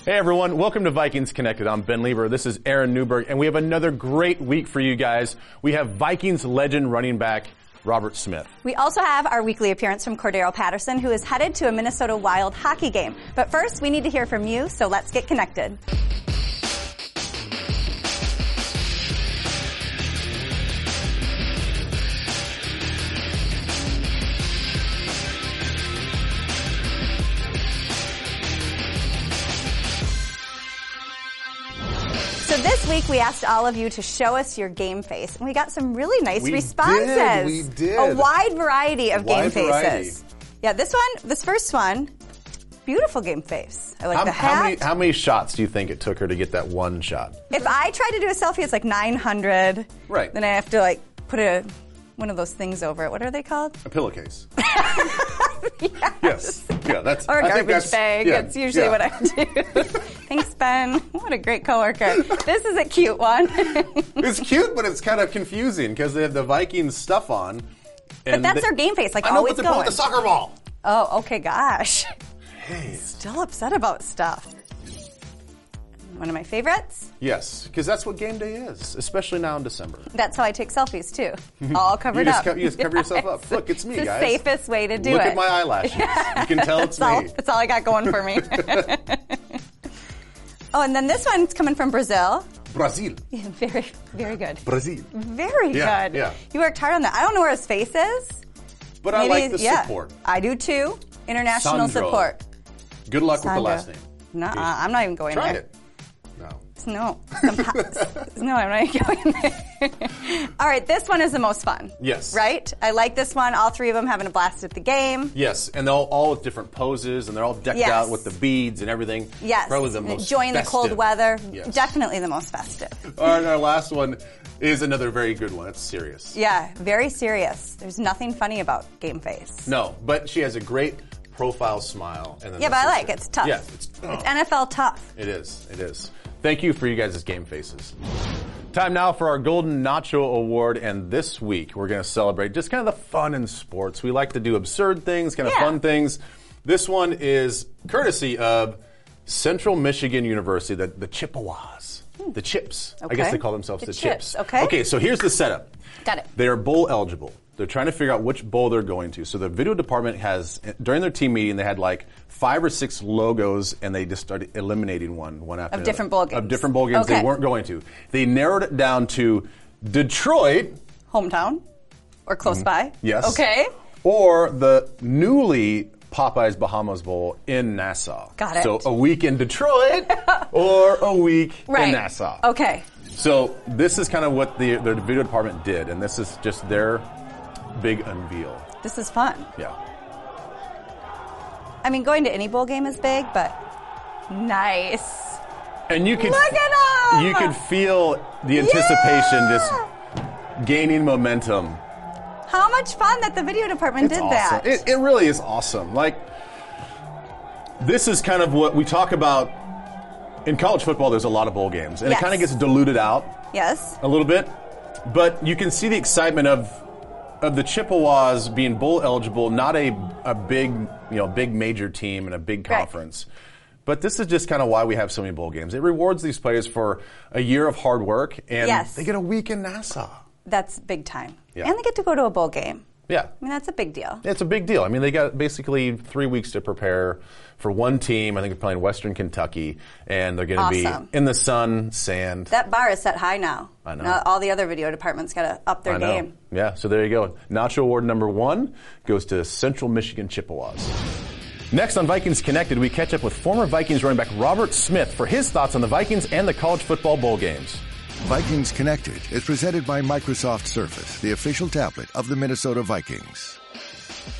Hey everyone, welcome to Vikings Connected. I'm Ben Lieber. This is Aaron Newberg, and we have another great week for you guys. We have Vikings legend running back Robert Smith. We also have our weekly appearance from Cordero Patterson, who is headed to a Minnesota Wild hockey game. But first, we need to hear from you, so let's get connected. So this week we asked all of you to show us your game face, and we got some really nice responses. We did. A wide variety of game variety. faces. Yeah, this first one, beautiful game face. I like the hat. How many shots do you think it took her to get that one shot? If I try to do a selfie, it's like 900. Right. Then I have to put one of those things over it. What are they called? A pillowcase. Yes. Yeah, that's. Or a I think garbage bag. Yeah, That's usually what I do. Thanks, Ben. What a great coworker. This is a cute one. It's cute, but it's kind of confusing because they have the Vikings stuff on. But that's their game face, I know, always but they're playing going. with the soccer ball. Oh, okay, gosh. Hey. Still upset about stuff. One of my favorites. Yes, because that's what game day is, especially now in December. That's how I take selfies, too. All covered up. You just cover yourself up. Look, it's me, it's guys. the safest way to do Look it. at my eyelashes. You can tell it's me. That's all I got going for me. Oh, and then this one's coming from Brazil. Brazil. Yeah, very, very good. Brazil. Very Yeah, good. yeah. You worked hard on that. I don't know where his face is. But I like the support. I do, too. International Sandro. support. Good luck with the Sandro. last name. Nuh-uh, I'm not even going Try there. it. No. No. No, I'm not even going there. All right, this one is the most fun. Yes. Right? I like this one. All three of them having a blast at the game. Yes, and they're all with different poses, and they're all decked Yes. out with the beads and everything. Yes. Probably the most enjoying festive. the cold weather. Yes. Definitely the most festive. All right, our last one is another very good one. It's serious. Yeah, very serious. There's nothing funny about game face. No, but she has a great profile smile. And then Yeah, but I like it. It's tough. Yeah, It's NFL tough. It is. It is. Thank you for you guys' game faces. Time now for our Golden Nacho Award, and this week we're going to celebrate just kind of the fun in sports. We like to do absurd things, kind of fun things. This one is courtesy of Central Michigan University, the Chippewas. The Chips. Okay. I guess they call themselves the Chips. Okay. Okay, so here's the setup. Got it. They are bowl eligible. They're trying to figure out which bowl they're going to. So the video department has, during their team meeting, they had like 5 or 6 logos, and they just started eliminating one after another. different bowl games. Of different bowl games Okay. they weren't going to. They narrowed it down to Detroit. Hometown or close by. Yes. Okay. Or the newly Popeyes Bahamas Bowl in Nassau. Got it. So a week in Detroit or a week Right. in Nassau. Okay. So this is kind of what the video department did, and this is just their big unveil. This is fun. Yeah. I mean, going to any bowl game is big, but nice. And you could Look at 'em! you could feel the anticipation just gaining momentum. How much fun that the video department It's did awesome. that. It really is awesome. Like, this is kind of what we talk about in college football. There's a lot of bowl games, and Yes. it kind of gets diluted out Yes. a little bit. But you can see the excitement of the Chippewas being bowl eligible, not a big big major team and a big Right. conference. But this is just kind of why we have so many bowl games. It rewards these players for a year of hard work, and Yes. they get a week in Nassau. That's big time. Yeah. And they get to go to a bowl game. Yeah. I mean, that's a big deal. It's a big deal. I mean, they got basically 3 weeks to prepare for one team. I think they're playing Western Kentucky, and they're going to Awesome. be in the sun, sand. That bar is set high now. I know. Now all the other video departments got to up their I know. game. Yeah, so there you go. Nacho Award number 1 goes to Central Michigan Chippewas. Next on Vikings Connected, we catch up with former Vikings running back Robert Smith for his thoughts on the Vikings and the college football bowl games. Vikings Connected is presented by Microsoft Surface, the official tablet of the Minnesota Vikings.